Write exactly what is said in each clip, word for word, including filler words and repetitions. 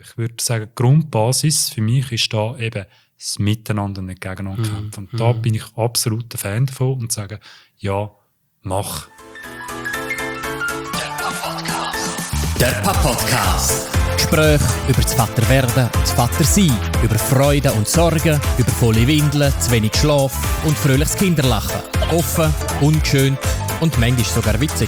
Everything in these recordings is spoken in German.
Ich würde sagen, die Grundbasis für mich ist da eben das Miteinander, nicht gegeneinander Mhm. kämpfen. Und da bin ich absolut ein Fan davon und sage, ja, mach. Der Papa-Podcast. Gespräche über das Vaterwerden und das Vatersein, über Freude und Sorgen, über volle Windeln, zu wenig Schlaf und fröhliches Kinderlachen. Offen, ungeschönt und manchmal sogar witzig.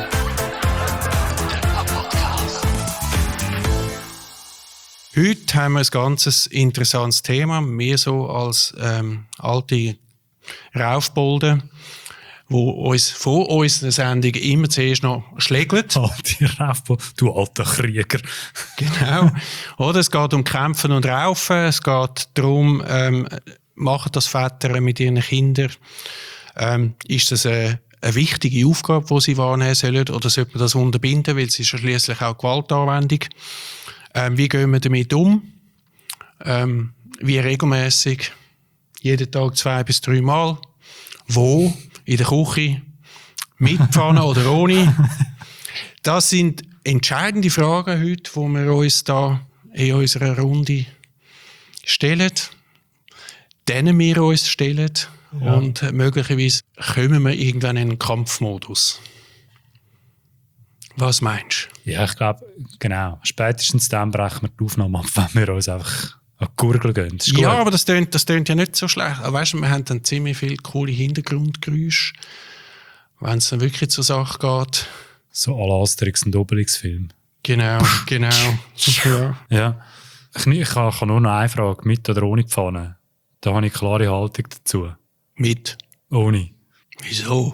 Heute haben wir ein ganz interessantes Thema. Wir so als ähm, alte Raufbolden, wo uns vor unserer Sendung immer zuerst noch schlägt. Alte Raufball, du alter Krieger. Genau. Oder es geht um Kämpfen und Raufen. Es geht darum, ähm, machen das Väter mit ihren Kindern. Ähm, ist das eine, eine wichtige Aufgabe, die sie wahrnehmen sollen? Oder sollte man das unterbinden, weil es ist ja schliesslich auch Gewaltanwendung. Ähm, wie gehen wir damit um? Ähm, wie regelmäßig? Jeden Tag zwei bis drei Mal? Wo? In der Küche? Mit Pfanne oder ohne? Das sind entscheidende Fragen heute, die wir uns da in unserer Runde stellen. Denen wir uns stellen. Ja. Und möglicherweise kommen wir irgendwann in einen Kampfmodus. Was meinst du? Ja, ich glaube, genau. Spätestens dann brechen wir die Aufnahme ab, wenn wir uns einfach an die Gurgel gehen. Ja, aber das tönt, das tönt ja nicht so schlecht. Aber weißt du, wir haben dann ziemlich viele coole Hintergrundgeräusche, wenn es dann wirklich zur Sache geht. So à la Asterix und Obelix-Film. Genau, genau. Ja. Ja. Ich, ich habe ich habe nur noch eine Frage. Mit oder ohne Pfanne? Da habe ich eine klare Haltung dazu. Mit. Ohne. Wieso?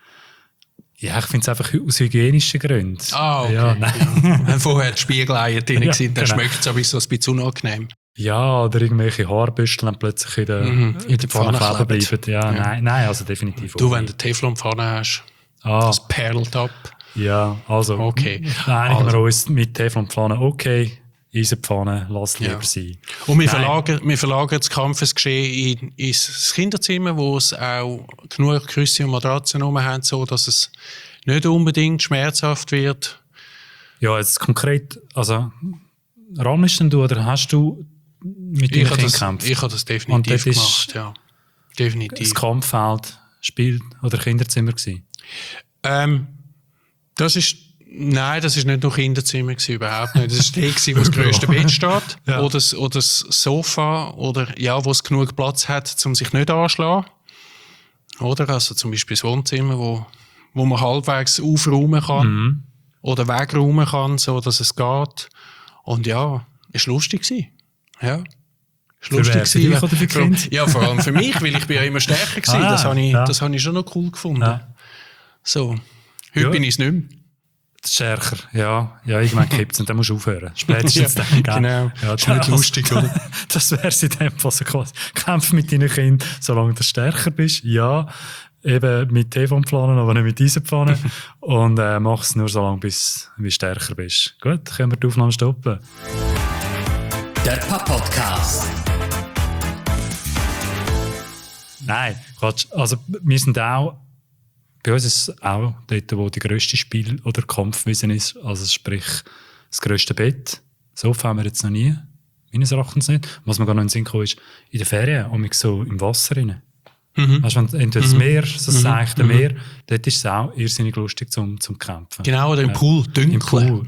Ja, ich finde es einfach aus hygienischen Gründen. Ah, okay. Ja, nein. Ja. Wenn vorher die Spiegeleier drin Ja, sind, dann genau. schmeckt es aber so ein bisschen unangenehm. Ja, oder irgendwelche Haarbüschel dann plötzlich in der, Mhm, in der Pfanne kleben bleiben. Ja, Ja. Nein, nein, also definitiv Du, ohne. wenn du Teflonpfanne hast, Ah, das perlt ab. ja, also. Okay. Nein, Also. wir uns mit Teflonpfanne, okay, Eisenpfanne, lass lieber Ja. sein. Und wir Nein. verlagern, wir verlagern das Kampfesgeschehen in, ins Kinderzimmer, wo es auch genug Küsse und Matratzen rum haben, so dass es nicht unbedingt schmerzhaft wird. Ja, jetzt konkret, also, rammst denn du oder hast du mit Ich deinen habe Kindern das, gekämpft? ich habe das Und definitiv das ist gemacht, ja. Definitiv. das Kampffeld, Spiel oder Kinderzimmer gewesen? Ähm, das ist, nein, das ist nicht nur Kinderzimmer gewesen, überhaupt nicht. Das ist der gewesen, wo das grösste Bett steht. Ja. Oder, das, oder das Sofa, oder, ja, wo es genug Platz hat, um sich nicht anzuschlagen. Oder, also zum Beispiel das Wohnzimmer, wo, wo man halbwegs aufräumen kann. Mhm. Oder wegräumen kann, so dass es geht. Und ja, es war lustig gewesen. Ja. Es war Für wer? lustig Für dich gewesen. oder für die Vor allem- Kinder? Ja, vor allem für mich, weil ich bin ja immer stärker gewesen. Ah, das habe ich, ja. das habe ich schon noch cool gefunden. Ja. So. Heute Ja. bin ich es nicht mehr. Stärker, ja. Ja, irgendwann kippt es und dann musst du aufhören. Spätestens Ja, dann. gell? genau. Ja, Das ist nicht lustig, oder? Das wäre es in dem Fall so quasi. Kämpf mit deinen Kindern, solange du stärker bist. Ja, eben mit Teflonpfannen, aber nicht mit Eisenpfannen. Und äh, mach es nur so lange, bis du stärker bist. Gut, können wir die Aufnahme stoppen. Der Papa-Podcast. Nein, Quatsch. Also wir sind auch, bei uns ist es auch dort, wo die grösste Spiel- oder Kampfwiese ist, also sprich das grösste Bett. Sofa haben wir jetzt noch nie, meines Erachtens nicht. Was mir gar noch in den Sinn kam, ist, in den Ferien, um so im Wasser rein. Mhm. Weißt du, wenn entweder das Meer, so das Mhm. seichte Mhm. Meer, dort ist es auch irrsinnig lustig zum, zum Kämpfen. Genau, oder im Ja. Pool, dunkel. Im Pool.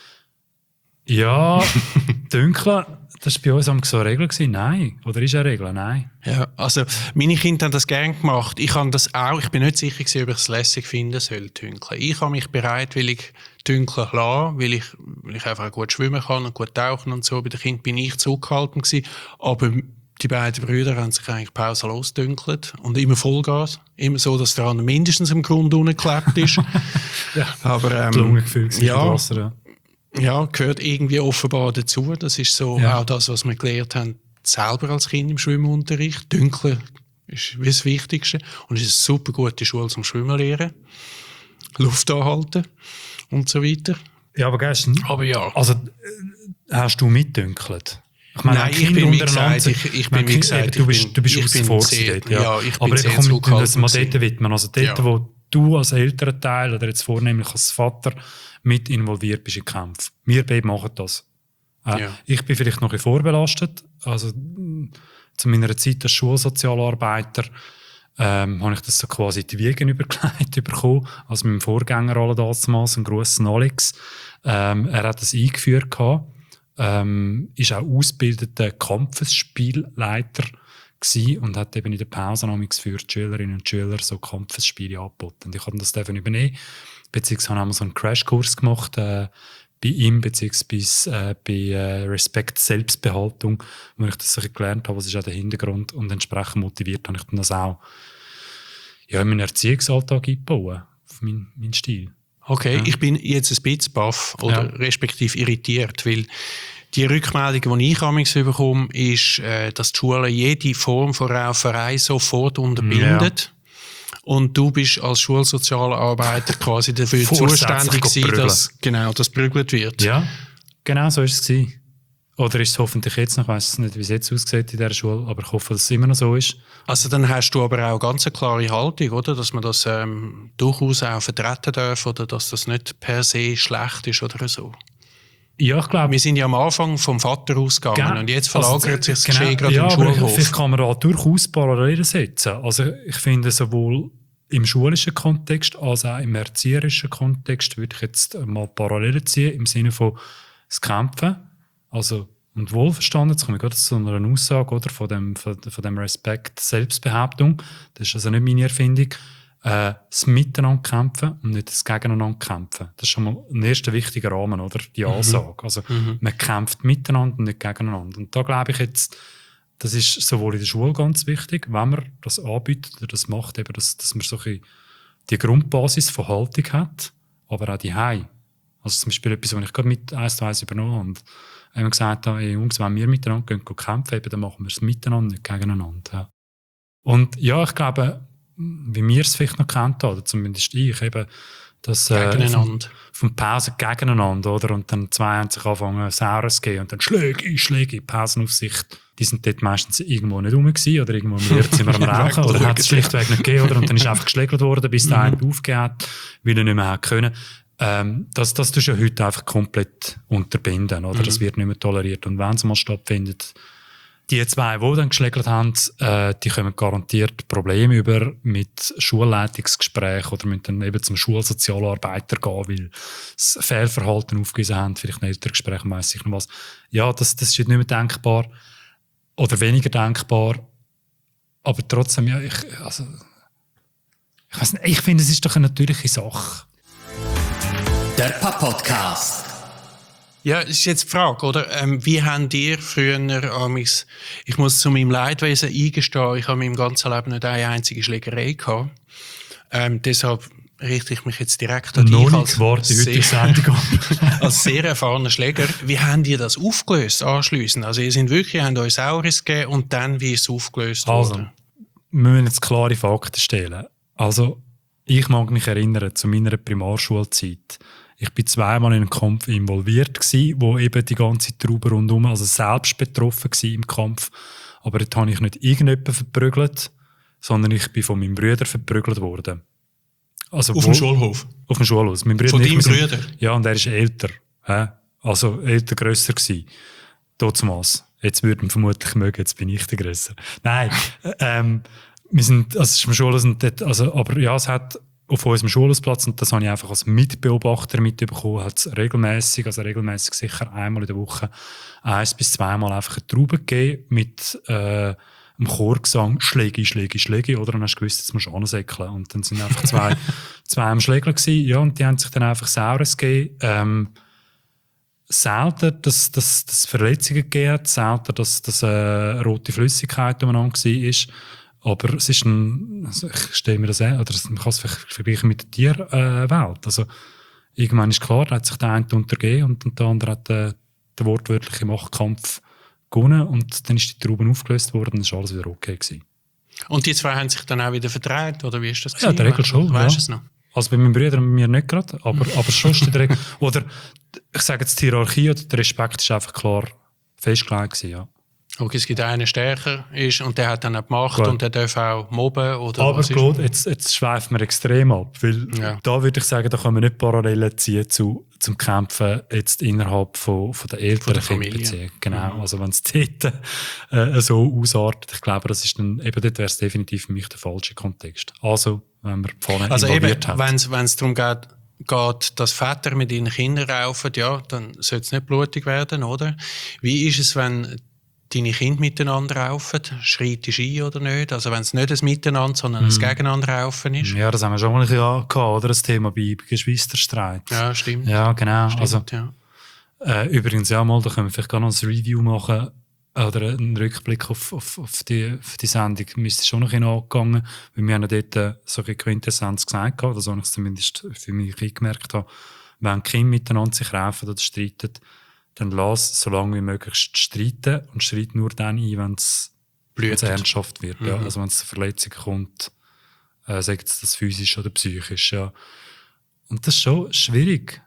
Ja, dunkel, das war bei uns so eine Regel gewesen. Nein. Oder ist eine Regel? Nein. Ja, also meine Kinder haben das gerne gemacht. Ich habe das auch. Ich bin nicht sicher gewesen, ob ich es lässig finden soll, dunkel. Ich habe mich bereitwillig dunkel lassen, weil ich, weil ich einfach gut schwimmen kann und gut tauchen und so. Bei den Kindern bin ich zurückgehalten gewesen. Aber die beiden Brüder haben sich eigentlich pausenlos dünkelt und immer Vollgas. Immer so, dass der andere mindestens am Grund geklebt ist. Ja. Aber ähm, Lungengefühl gewesen ja, für Wasser, ja. ja, gehört irgendwie offenbar dazu. Das ist so Ja. auch das, was wir gelernt haben, selber als Kind im Schwimmunterricht. Dunkel ist wie das Wichtigste. Und es ist eine super gute Schule zum Schwimmen lernen. Luft anhalten und so weiter. Ja, aber gestern. Aber ja. Also, äh, hast du mitdünkelt? Ich meine, Nein, wenn ich Kinder bin, wie untereinander gesagt, sind- ich, ich wenn bin, wie Kind- gesagt, eben, du bist, ich bin, du bist ich außen bin vor sehr, dort, ja. ja, ich bin aber sehr komm, wir das mal zurückhaltend dort widmen. Also dort, Ja. wo du als älterer Teil oder jetzt vornehmlich als Vater mit involviert bist in Kämpfen. Wir beide machen das. Äh, Ja. Ich bin vielleicht noch ein bisschen vorbelastet. Also, zu meiner Zeit als Schulsozialarbeiter ähm, habe ich das so quasi in die Wiegen übergelegt bekommen. Also meinem Vorgänger damals, ein grosser Alex. Ähm, er hat das eingeführt gehabt. Ähm, ist auch ausgebildeter Kampfesspielleiter gewesen und hat eben in der Pause für die Schülerinnen und Schüler so Kampfesspiele angeboten. Und ich habe das übernehmen, beziehungsweise haben wir so einen Crashkurs gemacht äh, bei ihm, beziehungsweise äh, bei äh, Respekt Selbstbehaltung, wo ich das so gelernt habe, was ist auch der Hintergrund, und entsprechend motiviert habe ich dann das auch ja, in meinen Erziehungsalltag eingebaut, auf meinen, meinen Stil. Okay, Ja. ich bin jetzt ein bisschen baff oder Ja. respektive irritiert, weil die Rückmeldung, die ich amigs bekomme, ist, äh, dass die Schule jede Form von Rauferei sofort unterbindet. Und du bist als Schulsozialarbeiter quasi dafür zuständig gewesen, prügeln. dass genau das prügelt wird. Ja, genau so war es gewesen. Oder ist es hoffentlich jetzt noch, ich weiss nicht, wie es jetzt aussieht in dieser Schule, aber ich hoffe, dass es immer noch so ist. Also dann hast du aber auch ganz eine klare Haltung, oder? Dass man das ähm, durchaus auch vertreten darf oder dass das nicht per se schlecht ist oder so. Ja, ich glaube... Wir sind ja am Anfang vom Vater ausgegangen Ge- und jetzt verlagert also, sich das genau, Geschehen gerade ja, im aber Schulhof. vielleicht kann man da durchaus Parallelen setzen. Also ich finde, sowohl im schulischen Kontext als auch im erzieherischen Kontext würde ich jetzt mal Parallelen ziehen, im Sinne von das Kämpfen, also und Wohlverstanden, jetzt komme ich gerade zu einer Aussage oder, von, dem, von, von dem Respekt Selbstbehauptung, das ist also nicht meine Erfindung, äh, das Miteinander kämpfen und nicht das Gegeneinander kämpfen. Das ist schon mal ein erster wichtiger Rahmen, oder? Die Ansage. Also, Mhm. man kämpft miteinander und nicht gegeneinander. Und da glaube ich jetzt, das ist sowohl in der Schule ganz wichtig, wenn man das anbietet oder das macht, eben, dass, dass man so ein die Grundbasis von Haltung hat, aber auch die Hei. Also zum Beispiel etwas, was ich gerade mit eins zu eins übernommen habe. Haben wir gesagt, hey, Jungs, wenn wir miteinander gehen, gehen kämpfen, eben, dann machen wir es miteinander, nicht gegeneinander. Ja. Und ja, ich glaube, wie wir es vielleicht noch kennt, oder zumindest ich, eben, dass äh, Gegeneinander. von Pausen gegeneinander, oder? Und dann zwei haben sich angefangen, Saures zu gehen und dann Schläge, Schläge, Pausenaufsicht. Die sind dort meistens irgendwo nicht rum gewesen, oder irgendwo im Lehrzimmer am Rauchen, oder hat es schlichtweg nicht gegeben, oder? Und dann ist einfach geschlägelt worden, bis der eine aufgegeben hat, weil er nicht mehr hat können. Ähm, das, das tust du ja heute einfach komplett unterbinden, oder? Mhm. Das wird nicht mehr toleriert. Und wenn es mal stattfindet, die zwei, die dann geschlägelt haben, äh, die kommen garantiert Probleme über mit Schulleitungsgesprächen oder müssen dann eben zum Schulsozialarbeiter gehen, weil sie Fehlverhalten aufgewiesen haben, vielleicht ein Elterngespräch, weiss ich noch was. Ja, das, das ist nicht mehr denkbar oder weniger denkbar, aber trotzdem, ja, ich, also, ich weiss nicht, ich finde, es ist doch eine natürliche Sache. Der Papa-Podcast. Ja, es ist jetzt die Frage, oder? Ähm, wie habt ihr früher amigs, ich muss zu meinem Leidwesen eingestehen, ich habe in meinem ganzen Leben nicht eine einzige Schlägerei gehabt. Ähm, deshalb richte ich mich jetzt direkt an dich als, als, sehr, als sehr erfahrener Schläger. Wie habt ihr das aufgelöst anschliessend? Also ihr sind wirklich, habt euch Saures gegeben und dann, wie ist es aufgelöst also, worden? Wir müssen jetzt klare Fakten stellen. Also, ich mag mich erinnern, zu meiner Primarschulzeit. Ich war zweimal in einem Kampf involviert gewesen, wo eben die ganze Traube rundum, also selbst betroffen war im Kampf. Aber dort habe ich nicht irgendjemanden verprügelt, sondern ich bin von meinem Bruder verprügelt worden. Also Auf wo, dem Schulhof? Auf dem Schulhof. Mein Bruder Von deinem sind, Bruder? Ja, und er ist älter. He? Also älter, grösser gewesen. Damals. Jetzt würde man vermutlich mögen, jetzt bin ich der Grösser. Nein, ähm, wir sind, also es ist im Schulhaus, also, aber ja, es hat auf unserem Schulhausplatz, und das habe ich einfach als Mitbeobachter mitbekommen, hat es regelmässig, also regelmässig sicher einmal in der Woche, eins bis zweimal einfach eine Traube gegeben mit äh, einem Chorgesang, Schläge, Schläge, Schläge, oder? Und dann hast du gewusst, jetzt musst du ansäckeln. Und dann sind einfach zwei, zwei am Schlägler gewesen, ja, und die haben sich dann einfach Saures gegeben. Ähm, selten, dass es dass Verletzungen gegeben hat, selten, dass, dass äh, rote Flüssigkeit umeinander war. Aber es ist ein, also ich stelle mir das an, oder man kann es vergleichen mit der Tierwelt. Äh, also, irgendwann ist klar, da hat sich der eine untergeben und, und der andere hat äh, den wortwörtlichen Machtkampf gewonnen und dann ist die Traube aufgelöst worden und es war alles wieder okay gewesen. Und die zwei haben sich dann auch wieder vertreibt, oder wie ist das? Ja, in der Regel schon. Weißt du ja. es noch? Also bei meinem Bruder und mir nicht gerade, aber, aber sonst in der Regel. Oder ich sage jetzt, die Hierarchie oder der Respekt ist einfach klar festgelegt gewesen, ja. Okay, es gibt einen, der stärker ist und der hat dann auch die Macht Gut. und der darf auch mobben. Oder Aber was ist- Claude, jetzt, jetzt schweifen wir extrem ab, weil Ja. da würde ich sagen, da können wir nicht Parallelen ziehen zu, zum Kämpfen jetzt innerhalb von, von der älteren der Familie. Kindbeziehung. Genau, Mhm. also wenn es dort äh, so ausartet, ich glaube, das ist dann, eben dort wäre es definitiv für mich der falsche Kontext. Also, wenn wir vorne Also eben, involviert haben. wenn es darum geht, geht, dass Väter mit ihren Kindern raufen, ja, dann sollte es nicht blutig werden, oder? Wie ist es, wenn deine Kinder miteinander raufen? Schreitest du ein oder nicht? Also wenn es nicht ein Miteinander, sondern ein Gegeneinander raufen ist? Ja, das haben wir schon mal ein bisschen gehabt, oder? Das Thema bei Geschwisterstreit. Ja, stimmt. Ja, genau. Stimmt, Also, ja. Äh, übrigens, ja, mal, da können wir vielleicht gar noch ein Review machen oder einen Rückblick auf, auf, auf, die, auf die Sendung. Mir ist schon noch ein bisschen angegangen, weil wir haben ja dort äh, so eine Quintessenz gesagt, oder so ich es zumindest für mich gemerkt habe, wenn Kinder miteinander sich raufen oder streiten, dann lass so lange wie möglich streiten und streit nur dann ein, wenn es Blutet. ernsthaft wird. Ja. Mhm. Also wenn es zu Verletzungen kommt, äh, sagt es das physisch oder psychisch. Ja. Und das ist schon schwierig.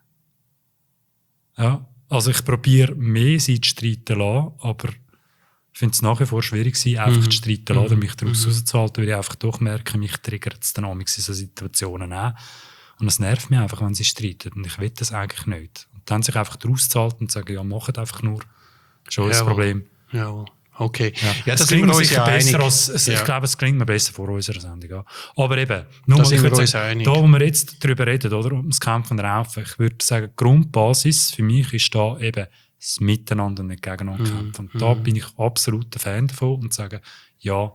Ja. Also ich probiere mehr, sie zu streiten zu lassen, aber ich finde es nach wie vor schwierig, sie einfach Mhm. zu streiten zu lassen oder Mhm. mich daraus Mhm. rauszuhalten, weil ich einfach doch merke, mich triggert es dann in so Situationen auch. Und es nervt mich einfach, wenn sie streiten. Und ich will das eigentlich nicht. Und dann sich einfach daraus zu halten und sagen, ja, macht einfach nur. Schon das Jawohl. Problem. Jawohl. Okay. Ja, Ja, es das klingt sind mir wir uns sicher ja besser einig. als, es, Ja. ich glaube, es klingt mir besser vor unserer Sendung. Ja. Aber eben, nur Da mal, sind ich wir würde uns sagen, einig. da, wo wir jetzt darüber reden, oder, um das Kämpfen und Raufen, ich würde sagen, die Grundbasis für mich ist da eben das Miteinander und nicht gegeneinander Mhm. kämpfen. Und da bin ich absolut ein Fan davon und sage, ja,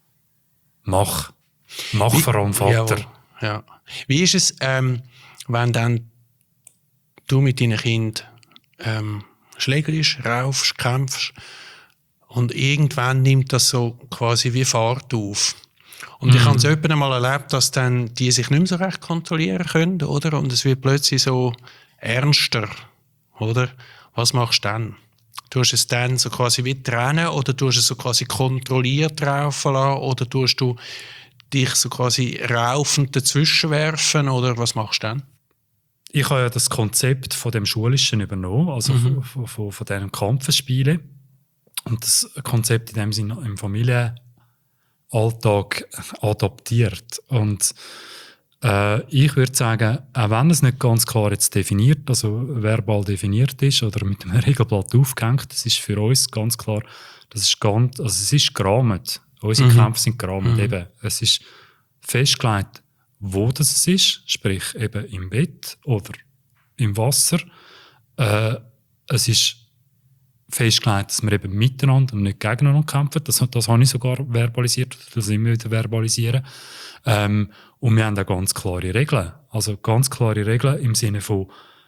mach. Mach vor allem Vater. Jawohl, ja. Wie ist es, ähm, wenn dann du mit deinen Kindern ähm, schlägerst, raufst, kämpfst und irgendwann nimmt das so quasi wie Fahrt auf? Und ich habe es öfter mal erlebt, dass dann die sich nicht mehr so recht kontrollieren können, oder? Und es wird plötzlich so ernster, oder? Was machst du dann? Tust du es dann so quasi wie trennen oder tust du es so quasi kontrolliert raufen lassen oder tust du dich so quasi raufend dazwischen werfen oder was machst du dann? Ich habe ja das Konzept von dem Schulischen übernommen, also Mhm. von, von, von diesen Kampfesspielen. Und das Konzept in dem Sinne im Familienalltag adaptiert. Und äh, ich würde sagen, auch wenn es nicht ganz klar jetzt definiert, also verbal definiert ist oder mit einem Regelblatt aufgehängt, das ist für uns ganz klar, das ist ganz, also es ist gerahmt. Unsere Mhm. Kämpfe sind gerahmt. Mhm. Eben, es ist festgelegt, wo das es ist, sprich eben im Bett oder im Wasser. Äh, es ist festgelegt, dass wir eben miteinander und nicht gegeneinander kämpfen. Das, das habe ich sogar verbalisiert, das immer wieder verbalisieren. Ähm, und wir haben auch ganz klare Regeln. Also ganz klare Regeln im Sinne von,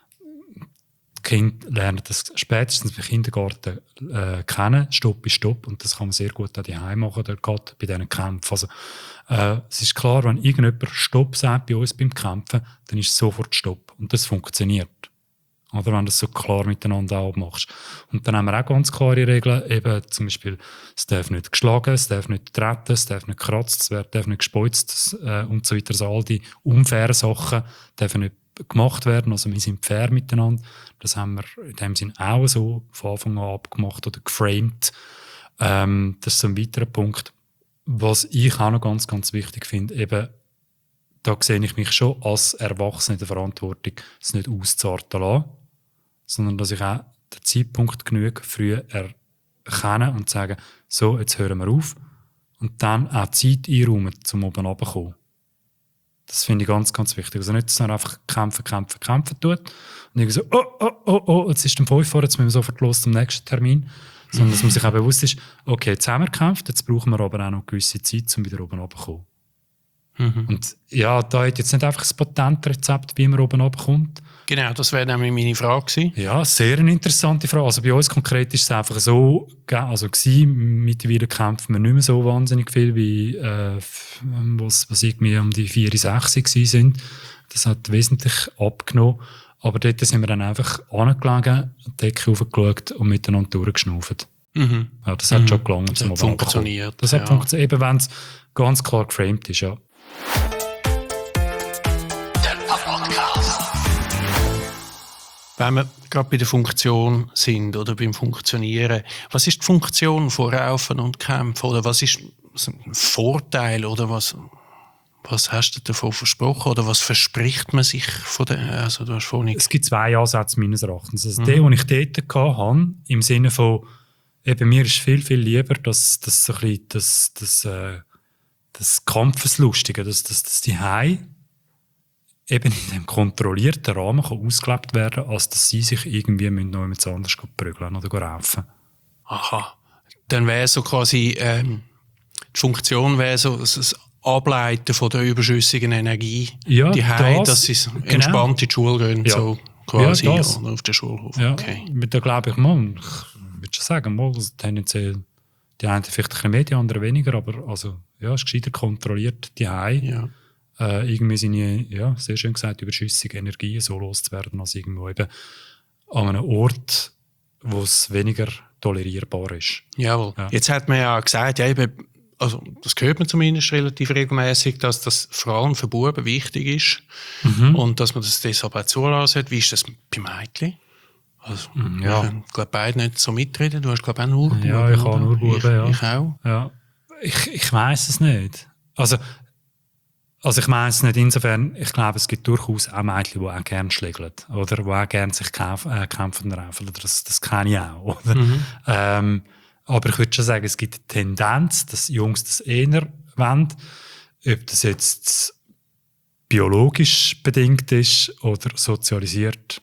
die Kinder lernen das spätestens im Kindergarten äh, kennen. Stopp ist Stopp. Und das kann man sehr gut auch daheim machen, oder gerade bei diesen Kämpfen. Also, äh, es ist klar, wenn irgendjemand Stopp sagt bei uns beim Kämpfen, dann ist es sofort Stopp. Und das funktioniert. Oder wenn du das so klar miteinander auch machst. Und dann haben wir auch ganz klare Regeln, eben zum Beispiel, es darf nicht geschlagen, es darf nicht getreten, es darf nicht gekratzt, es darf nicht gespeuzt äh, und so weiter. Also all die unfairen Sachen dürfen nicht gemacht werden. Also wir sind fair miteinander. Das haben wir in dem Sinn auch so von Anfang an abgemacht oder geframed. Ähm, das ist so ein weiterer Punkt. Was ich auch noch ganz, ganz wichtig finde, eben, da sehe ich mich schon als Erwachsener in der Verantwortung, es nicht auszarten lassen, sondern dass ich auch den Zeitpunkt genug früh erkenne und sage, so, jetzt hören wir auf und dann auch Zeit einräumen, um oben runterzukommen. Das finde ich ganz, ganz wichtig. Also nicht, dass man einfach kämpfen, kämpfen, kämpfen tut und irgendwie so, oh, oh, oh, oh, jetzt ist es fünf vor, jetzt müssen wir sofort los zum nächsten Termin. Sondern dass man sich auch bewusst ist, okay, jetzt haben wir gekämpft, jetzt brauchen wir aber auch noch eine gewisse Zeit, um wieder oben runterzukommen. Mhm. Und ja, da hat jetzt nicht einfach ein Patentrezept, wie man oben runterkommt. Genau, das wäre nämlich meine Frage gewesen. Ja, sehr eine interessante Frage. Also bei uns konkret ist es einfach so, also gewesen, mittlerweile kämpfen wir nicht mehr so wahnsinnig viel, wie äh, was, was irgendwie um die vier, sechs gewesen sind. Das hat wesentlich abgenommen. Aber dort sind wir dann einfach angelegen, die Decke hochgeschaut und miteinander durchgeschnauft. Mhm. Ja, das hat Mhm. schon gelangt. Das zum hat oben runterkommen. funktioniert, Das hat ja. funktioniert, eben wenn es ganz klar geframed ist, ja. Wenn wir gerade bei der Funktion sind oder beim Funktionieren, was ist die Funktion von Raufen und Kämpfen? Oder was ist ein Vorteil? Oder was, was hast du davon versprochen? Oder was verspricht man sich von der, also du hast vorhin... Es gibt zwei Ansätze meines Erachtens. Also Mhm. der, den ich dort hatte, im Sinne von, eben mir ist viel, viel lieber, dass, dass so ein bisschen das, das, äh, das Kampfeslustige, dass, dass, dass die Hai eben in dem kontrollierten Rahmen kann ausgelebt werden, als dass sie sich irgendwie noch jemand anderes prügeln oder raufen. Aha. Dann wäre so quasi, ähm, die Funktion wäre so das Ableiten von der überschüssigen Energie. Ja, die Hai, das- dass sie genau. entspannt in die Schule gehen, Ja. so quasi, Ja, das. oder auf den Schulhof. Ja, Okay. da glaube ich mal, ich würde schon sagen, mal, also tendenziell die einen vielleicht ein bisschen mehr, die anderen weniger, aber also, ja, es ist gescheiter kontrolliert, die Hai. Ja. Äh, irgendwie seine, ja, sehr schön gesagt, überschüssige Energien so loszuwerden, als irgendwo eben an einem Ort, wo es weniger tolerierbar ist. Jawohl. Ja. Jetzt hat man ja gesagt, ja, eben, also das hört man zumindest relativ regelmäßig, dass das vor allem für Buben wichtig ist Mhm. und dass man das deshalb auch zulassen. Wie ist das bei Mädchen? Also, ja. Ich können, glaube beide nicht so mitreden. Du hast, glaube ich, auch nur Buben. Ja, ich habe oder? nur Buben, ich, ja. Ich auch. Ja, ich, ich weiss es nicht. Also, also ich meine es nicht insofern, ich glaube, es gibt durchaus auch Mädchen, die auch gerne schlägeln oder die auch gerne sich kämpfen, äh, kämpfen raufen. Das, das kenne ich auch. Oder? Mhm. Ähm, aber ich würde schon sagen, es gibt eine Tendenz, dass Jungs das eher wollen. Ob das jetzt biologisch bedingt ist oder sozialisiert,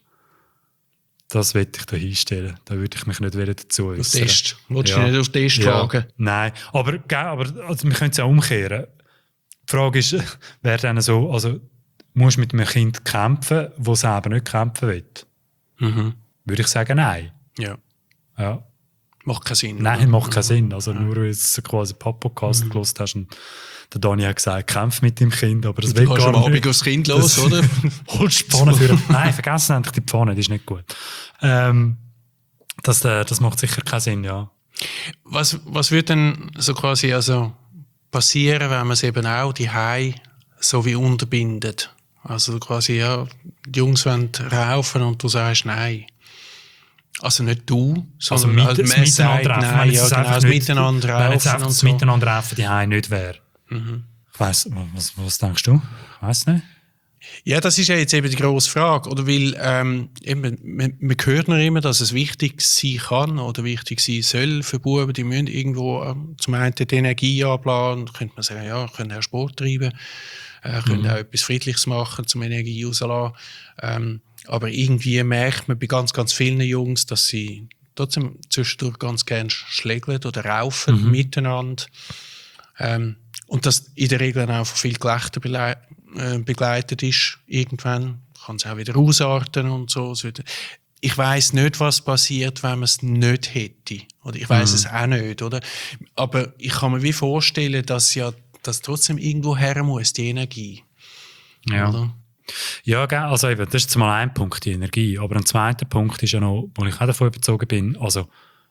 das will ich da hinstellen. Da würde ich mich nicht wieder dazu Auf äußern. Test. Wolltest du Ja. nicht auf Test Ja. wagen? Nein, aber, gell, aber also wir können es ja umkehren. Die Frage ist, wer dann so, also musst du mit einem Kind kämpfen, das selber nicht kämpfen will? Mhm. Würde ich sagen, nein. Ja. Ja. Macht keinen Sinn. Nein, oder? macht keinen Sinn. Also nur, weil du jetzt quasi einen Podcast mhm. gehört hast und der Dani hat gesagt, kämpf mit dem Kind, aber das Du will kannst gar am Abend nicht. aufs Kind los, Das- oder? Holst die Pfanne für. Nein, vergessen endlich die Pfanne, die ist nicht gut. Ähm, das, äh, das macht sicher keinen Sinn, ja. Was, was würde denn so quasi also passieren, wenn man es eben auch die Hai so wie unterbindet? Also quasi, ja, die Jungs wollen raufen und du sagst nein. Also nicht du, Also sondern mit, halt das man sagt Miteinander raufen. nein, Wenn ja, es genau, einfach das nicht- Miteinander Wenn jetzt raufen einfach und das so. Miteinander raufen die Heim nicht wäre. Mhm. Ich weiss, was, was denkst du? Ich weiss nicht. Ja, das ist ja jetzt eben die grosse Frage. Oder weil, ähm, eben, man, man hört noch immer, dass es wichtig sein kann oder wichtig sein soll für Buben. Die müssen irgendwo ähm, zum einen die Energie abladen. Da könnte man sagen, ja, können auch Sport treiben, äh, können auch etwas Friedliches machen, zum Energie rauslassen. Ähm, aber irgendwie merkt man bei ganz, ganz vielen Jungs, dass sie trotzdem zwischendurch ganz gerne schlägeln oder raufen Mhm. miteinander. Ähm, und das in der Regel dann auch von viel Gelächter belei- äh, begleitet ist. Irgendwann kann es auch wieder ausarten und so. Es wird- Ich weiss nicht, was passiert, wenn man es nicht hätte. Oder ich weiss Mhm. es auch nicht, oder? Aber ich kann mir wie vorstellen, dass ja das trotzdem irgendwo her muss, die Energie. Ja. Oder? Ja, gell, also eben, das ist jetzt mal ein Punkt, die Energie. Aber ein zweiter Punkt ist ja noch, wo ich auch davon überzeugt bin, also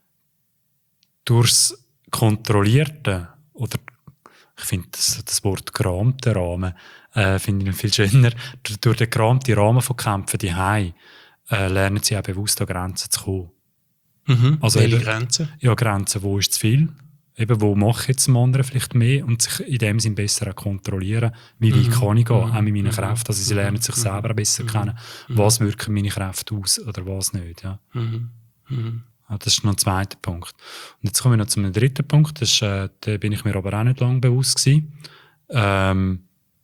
durchs Kontrollierte oder ich finde das, das Wort gerahmte Rahmen äh, finde ich noch viel schöner. Durch, durch den gerahmten Rahmen von Kämpfen die Hai äh, lernen sie auch bewusst an Grenzen zu kommen. Mhm. Also Welche eben- Grenzen? Ja, Grenzen, wo ist zu viel? Eben, wo mache ich jetzt dem anderen vielleicht mehr und sich in dem Sinn besser auch kontrollieren, wie weit kann ich gehen, auch mit meinen Kräften. Also sie lernen sich selber besser kennen, was wirken meine Kräfte aus oder was nicht. Ja. Mhm. Mhm. Ja, das ist noch ein zweiter Punkt. Und jetzt kommen wir noch zu einem dritten Punkt, das ist, äh, da bin ich mir aber auch nicht lange bewusst gewesen. Ähm,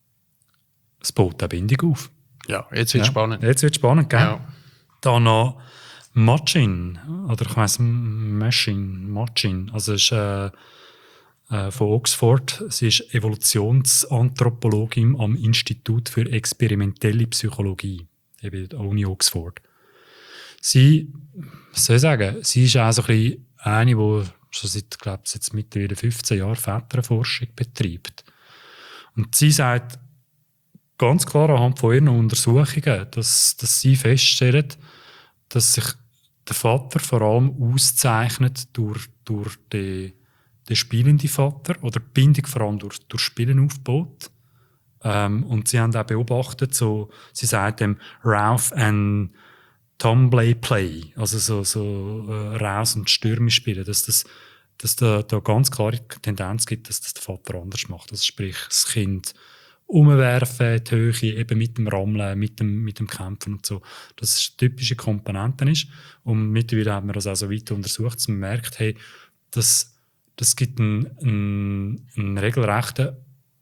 es baut auch Bindung auf. Ja, jetzt wird es Ja. spannend. Jetzt wird es spannend, gell? Ja. Dann noch Machin, oder ich weiss, Machin, Machin, also es ist äh, äh, von Oxford. Sie ist Evolutionsanthropologin am Institut für experimentelle Psychologie, eben an der Uni Oxford. Sie, was soll ich sagen, sie ist auch so ein bisschen eine, die schon seit, glaube ich, jetzt mittlerweile fünfzehn Jahren Väterforschung betreibt. Und sie sagt ganz klar anhand von ihren Untersuchungen, dass, dass sie feststellen, dass sich der Vater vor allem auszeichnet durch, durch den, den spielenden Vater oder die Bindung vor allem durch, durch Spielen aufbaut. Ähm, und sie haben auch beobachtet, so, sie sagt dem Ralph and Tomboy-Play, also so, so äh, raus und stürmisch spielen, dass das dass da, da ganz klare Tendenz gibt, dass das der Vater anders macht. Also sprich, das Kind umwerfen, die Höhe, eben mit dem Rammeln, mit dem, mit dem Kämpfen und so. Dass es typische Komponenten ist. Und mittlerweile haben wir das auch so weiter untersucht, dass man merkt, hey, das, das gibt einen, einen, einen regelrechten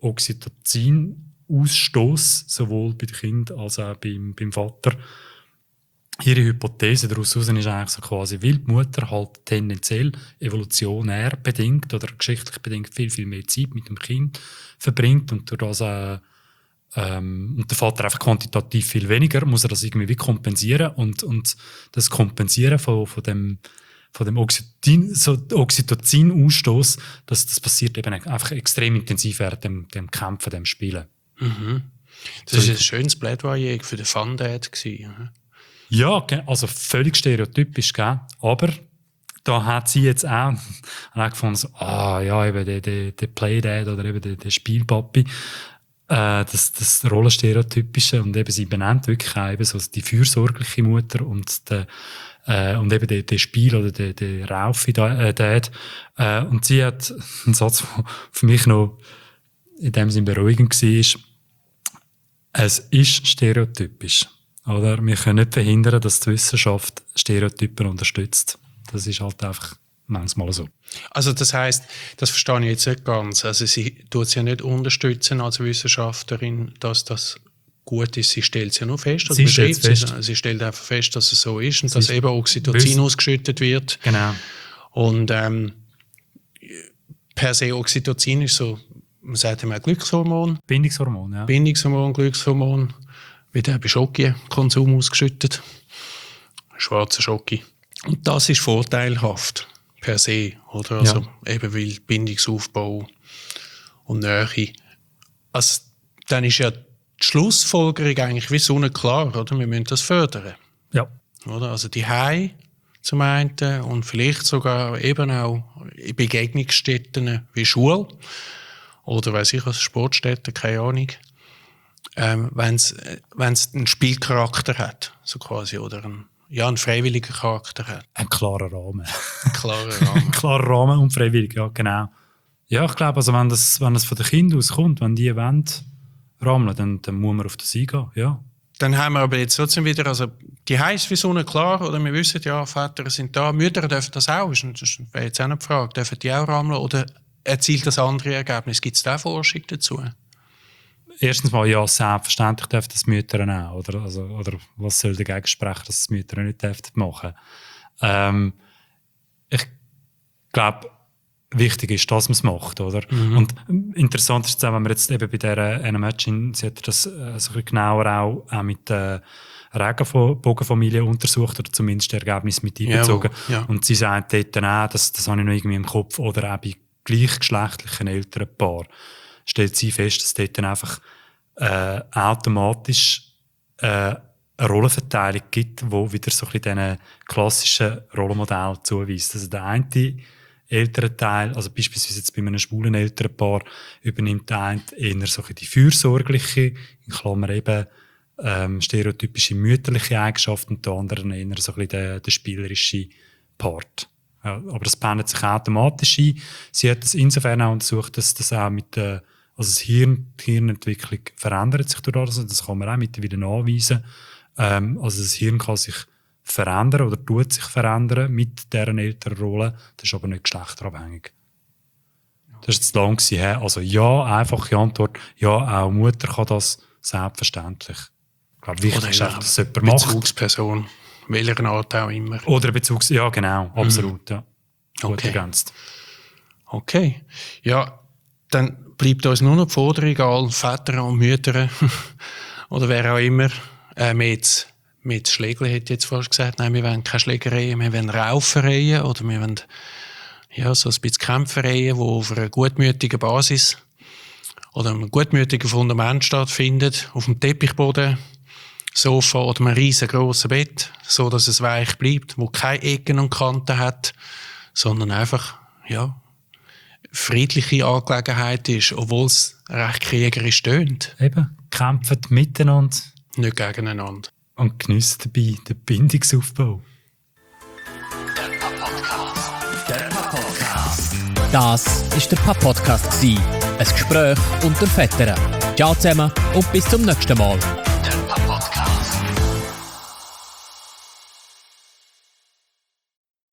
Oxytocin-Ausstoß, sowohl bei dem Kind als auch beim, beim Vater. Ihre Hypothese daraus ist eigentlich so quasi, weil die Mutter halt tendenziell evolutionär bedingt oder geschichtlich bedingt viel, viel mehr Zeit mit dem Kind verbringt und durch das äh, ähm, und der Vater einfach quantitativ viel weniger, muss er das irgendwie wie kompensieren und, und das Kompensieren von, von dem, von dem Oxytocin, so Oxytocin-Ausstoß, das, das passiert eben einfach extrem intensiv während dem, dem Kämpfen, dem Spielen. Mhm. Das war so, ein schönes Plädoyer für den Fun-Dad. Ja, also völlig stereotypisch, gell? Aber da hat sie jetzt auch, auch gefunden, so, ah ja, eben der, der, der Playdad oder eben der, der Spielpapi, äh, das, das Rollenstereotypische und eben sie benennt wirklich auch eben so die fürsorgliche Mutter und der, äh, und eben der, der Spiel oder der, der Raufi-Dad. Äh, und sie hat einen Satz, der für mich noch in dem Sinne beruhigend war, es ist stereotypisch. Oder? Wir können nicht verhindern, dass die Wissenschaft Stereotypen unterstützt. Das ist halt einfach manchmal so. Also das heisst, das verstehe ich jetzt nicht ganz. Also sie tut es ja nicht unterstützen als Wissenschaftlerin, dass das gut ist. Sie stellt es ja nur fest. Sie stellt fest. Sie, sie stellt einfach fest, dass es so ist und sie dass ist eben Oxytocin ausgeschüttet wird. Genau. Und ähm, per se Oxytocin ist so, man sagt immer Glückshormon. Bindungshormon, ja. Bindungshormon, Glückshormon. Wird auch bei Schoki-Konsum ausgeschüttet. Schwarzer Schoki. Und das ist vorteilhaft per se, oder? Also ja. Eben weil Bindungsaufbau und Nähe. Also dann ist ja die Schlussfolgerung eigentlich wie sonnenklar, oder? Wir müssen das fördern. Ja. Oder? Also die Hause zum einen und vielleicht sogar eben auch in Begegnungsstätten wie Schule oder weiss ich was, Sportstätten, keine Ahnung. Ähm, wenn es einen Spielcharakter hat, so quasi, oder einen, ja, einen freiwilligen Charakter hat. Ein klarer Rahmen. Ein klarer Rahmen. Ein klarer Rahmen und freiwillig, ja, genau. Ja, ich glaube, also wenn das, wenn das von den Kindern aus kommt, wenn die wollen rammeln, dann, dann muss man auf das eingehen, ja. Dann haben wir aber jetzt trotzdem wieder, also die heisst wie Sonne klar, oder wir wissen, ja, Väter sind da, Mütter dürfen das auch, das wäre jetzt auch eine Frage, dürfen die auch rammeln oder erzielt das andere Ergebnis? Gibt es da Forschung dazu? Erstens mal, ja, selbstverständlich dürfen das Mütter auch. Oder, also, oder was soll dagegen sprechen, dass das Mütter nicht dürfen machen? Ähm, ich glaube, wichtig ist, dass man es macht. Oder? Mhm. Und interessant ist, wenn man jetzt eben bei dieser Anna Matchin, sie hat das äh, so ein bisschen genauer auch, auch mit der Regenbogenfamilie untersucht oder zumindest das Ergebnis mit einbezogen. Ja, ja. Und sie sagt dort dann auch, das, das habe ich noch irgendwie im Kopf, oder auch bei gleichgeschlechtlichen Elternpaaren stellt sie fest, dass es dort dann einfach äh, automatisch äh, eine Rollenverteilung gibt, die wieder so ein bisschen diesen klassischen Rollenmodell zuweist. Also der eine ältere Teil, also beispielsweise jetzt bei einem schwulen Elternpaar, übernimmt der eine eher so ein bisschen die fürsorgliche, in Klammern eben ähm, stereotypische mütterliche Eigenschaften, und der andere eher so ein bisschen der, der spielerische Part. Ja, aber das pendelt sich automatisch ein. Sie hat das insofern auch untersucht, dass das auch mit der, also das Hirn, die Hirnentwicklung verändert sich durch das. Das kann man auch mittlerweile nachweisen. Ähm, also das Hirn kann sich verändern oder tut sich verändern mit deren älteren Rolle. Das ist aber nicht geschlechterabhängig. Das war jetzt lang gewesen. Also ja, einfache Antwort. Ja, auch Mutter kann das selbstverständlich. Ich glaube, wichtig ist einfach, dass jemand macht. Bezugsperson. Welcher Art auch immer. Oder Bezugs... Ja, genau. Absolut, mhm. ja. Gut okay. ergänzt. Okay. Ja, dann bleibt uns nur noch die Forderung an alle Väter und Mütter oder wer auch immer, äh, mit, mit Schlägeln, hätte ich jetzt fast gesagt, nein, wir wollen keine Schlägereien, wir wollen Raufereien oder wir wollen ja, so ein bisschen Kämpfereien, die auf einer gutmütigen Basis oder einem gutmütigen Fundament stattfindet, auf dem Teppichboden, Sofa oder einem riesengroßen Bett, so dass es weich bleibt, wo keine Ecken und Kanten hat, sondern einfach, ja, friedliche Angelegenheit ist, obwohl es recht kriegerisch tönt. Eben, kämpfen miteinander. Nicht gegeneinander. und geniessen dabei den Bindungsaufbau. Der Papa-Podcast. Das war der Papa-Podcast. Ein Gespräch unter Vätern. Ciao zusammen und bis zum nächsten Mal.